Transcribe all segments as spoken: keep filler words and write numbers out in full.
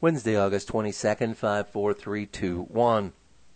Wednesday, August twenty-second, five four three two one.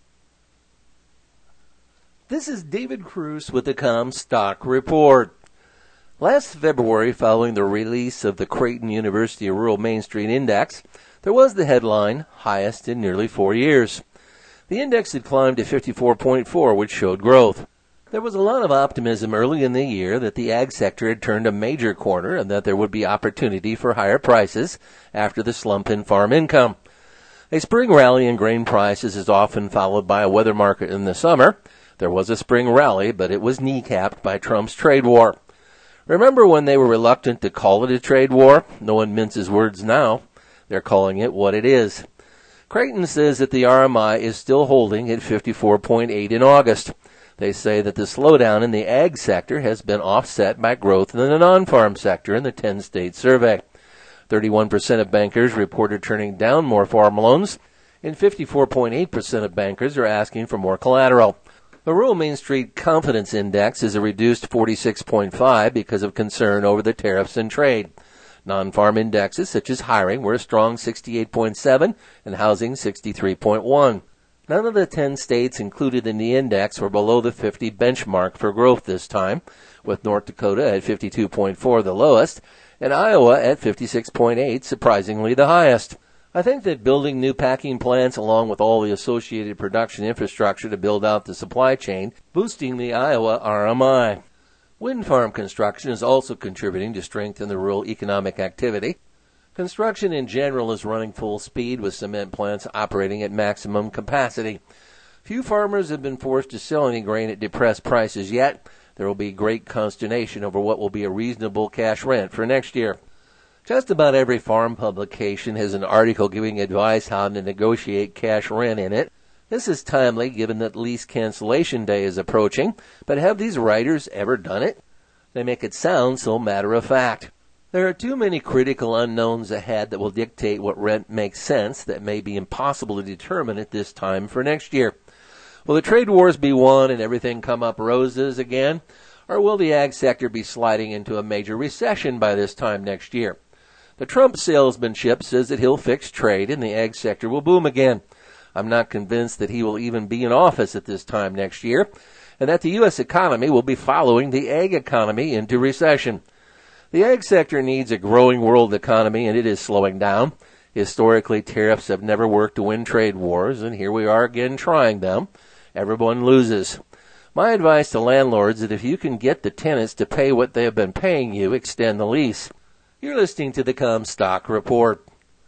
This is David Cruz with the Comstock Report. Last February, following the release of the Creighton University Rural Main Street Index, there was the headline, highest in nearly four years. The index had climbed to fifty-four point four, which showed growth. There was a lot of optimism early in the year that the ag sector had turned a major corner and that there would be opportunity for higher prices after the slump in farm income. A spring rally in grain prices is often followed by a weather market in the summer. There was a spring rally, but it was kneecapped by Trump's trade war. Remember when they were reluctant to call it a trade war? No one minces words now. They're calling it what it is. Creighton says that the R M I is still holding at fifty-four point eight in August. They say that the slowdown in the ag sector has been offset by growth in the non-farm sector in the ten-state survey. thirty-one percent of bankers reported turning down more farm loans, and fifty-four point eight percent of bankers are asking for more collateral. The Rural Main Street Confidence Index is a reduced forty-six point five because of concern over the tariffs and trade. Non-farm indexes such as hiring were a strong sixty-eight point seven and housing sixty-three point one. None of the ten states included in the index were below the fifty benchmark for growth this time, with North Dakota at fifty-two point four the lowest, and Iowa at fifty-six point eight, surprisingly the highest. I think that building new packing plants along with all the associated production infrastructure to build out the supply chain, boosting the Iowa R M I. Wind farm construction is also contributing to strengthen the rural economic activity. Construction in general is running full speed with cement plants operating at maximum capacity. Few farmers have been forced to sell any grain at depressed prices yet. There will be great consternation over what will be a reasonable cash rent for next year. Just about every farm publication has an article giving advice how to negotiate cash rent in it. This is timely given that lease cancellation day is approaching, but have these writers ever done it? They make it sound so matter-of-fact. There are too many critical unknowns ahead that will dictate what rent makes sense that may be impossible to determine at this time for next year. Will the trade wars be won and everything come up roses again? Or will the ag sector be sliding into a major recession by this time next year? The Trump salesmanship says that he'll fix trade and the ag sector will boom again. I'm not convinced that he will even be in office at this time next year, and that the U S economy will be following the ag economy into recession. The ag sector needs a growing world economy, and it is slowing down. Historically, tariffs have never worked to win trade wars, and here we are again trying them. Everyone loses. My advice to landlords is that if you can get the tenants to pay what they have been paying you, extend the lease. You're listening to the Comstock Report.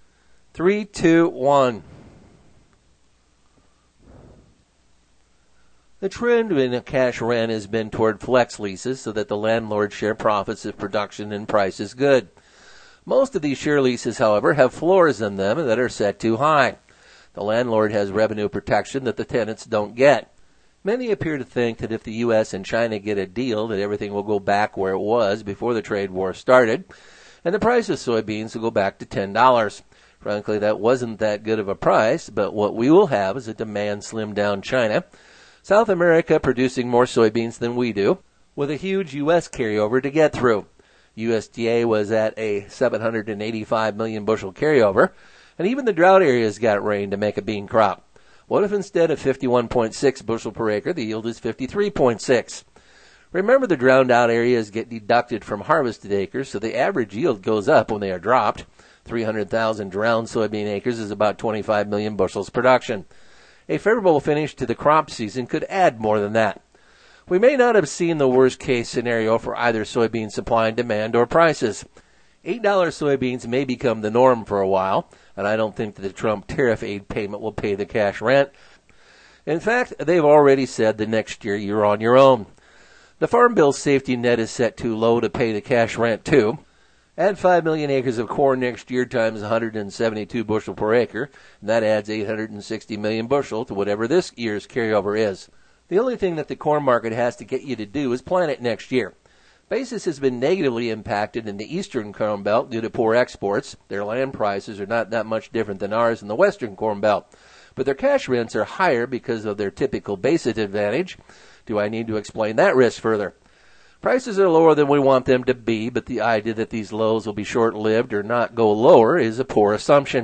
Three, two, one. The trend in a cash rent has been toward flex leases so that the landlords share profits if production and price is good. Most of these share leases, however, have floors in them that are set too high. The landlord has revenue protection that the tenants don't get. Many appear to think that if the U S and China get a deal, that everything will go back where it was before the trade war started, and the price of soybeans will go back to ten dollars. Frankly, that wasn't that good of a price, but what we will have is a demand slimmed down China, South America producing more soybeans than we do, with a huge U S carryover to get through. U S D A was at a seven hundred eighty-five million bushel carryover, and even the drought areas got rain to make a bean crop. What if instead of fifty-one point six bushel per acre, the yield is fifty-three point six? Remember, the drowned out areas get deducted from harvested acres, so the average yield goes up when they are dropped. three hundred thousand drowned soybean acres is about twenty-five million bushels production. A favorable finish to the crop season could add more than that. We may not have seen the worst case scenario for either soybean supply and demand or prices. eight dollar soybeans may become the norm for a while, and I don't think that the Trump tariff aid payment will pay the cash rent. In fact, they've already said that next year you're on your own. The Farm Bill safety net is set too low to pay the cash rent too. Add five million acres of corn next year times one hundred seventy-two bushel per acre, and that adds eight hundred sixty million bushel to whatever this year's carryover is. The only thing that the corn market has to get you to do is plant it next year. Basis has been negatively impacted in the eastern Corn Belt due to poor exports. Their land prices are not that much different than ours in the western Corn Belt, but their cash rents are higher because of their typical basis advantage. Do I need to explain that risk further? Prices are lower than we want them to be, but the idea that these lows will be short-lived or not go lower is a poor assumption.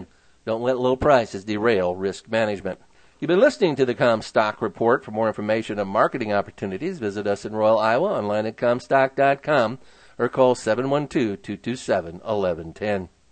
Don't let low prices derail risk management. You've been listening to the Comstock Report. For more information on marketing opportunities, visit us in Royal, Iowa, online at comstock dot com, or call seven one two, two two seven, one one one zero.